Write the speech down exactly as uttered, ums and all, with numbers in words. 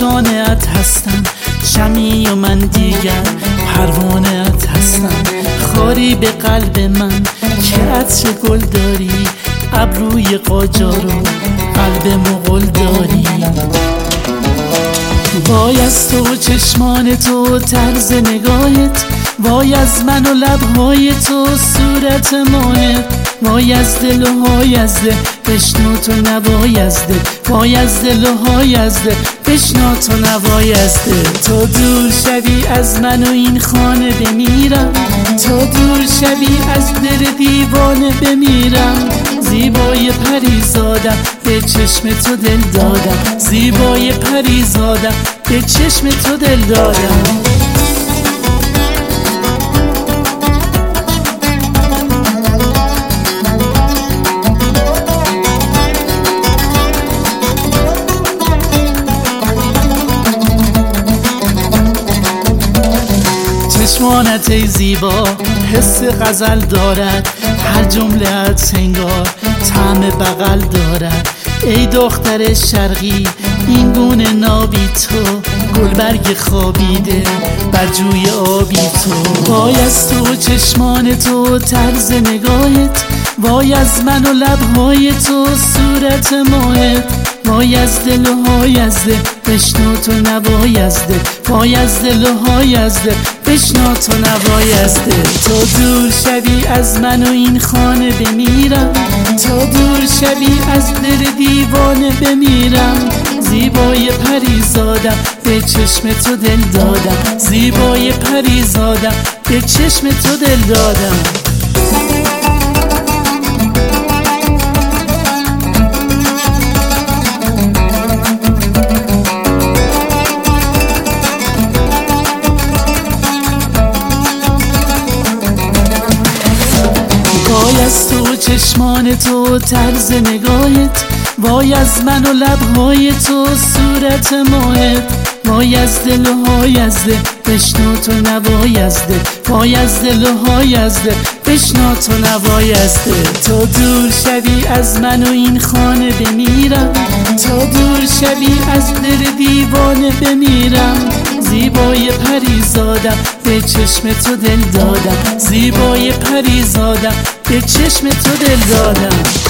شانه‌ات هستم، شمعی و من دیگر پروانه‌ات هستم. خاری به قلب من که عطر گل داری، ابروی قاجار و قلب مغول داری. وای از تو چشمان تو طرز نگاهت، وای از من و لبهای تو صورت ماهت. وای از دل و های از دل بشنو تو نوای از دل، وای از دل و های از دل بشنو تو نوای از دل. تو دور شوی از من و این خانه بمیرم، تو دور شوی از دل دیوانه بمیرم. زیبای پریزادم به چشم تو دل دادم، زیبای پریزادم به چشم تو دل دادم. چشمانت ای زیبا حس غزل دارد، هر جمله‌ات سنگار طعم بغل دارد. ای دختر شرقی این گونه نابی تو، گلبرگ خوابیده بر جوی آبی تو. وای از تو چشمان تو طرز نگاهت، وای از من و لبهای تو صورت ماهت. وای از دل و های از دل بشنو تو نوای از دل، وای از دل و های از دل بشنو تو نوای از دل. تو دور شوی از من و این خانه بمیرم، تو دور شوی از دل دیوانه بمیرم. زیبای پریزادم به چشم تو دل دادم، زیبای پریزادم به چشم تو دل دادم. وای از تو چشمان تو طرز نگاهت، وای از من و لبهای تو صورت ماهت. وای از دل و های از دل بشنو تو نوای از دل، وای از دل و های از دل بشنو تو نوای از دل. تو دور شوی از من و این خانه بمیرم، تو دور شوی از دل دیوانه بمیرم. زیبای پریزادم به چشم تو دل دادم، زیبای پریزادم به چشم تو دل دادم.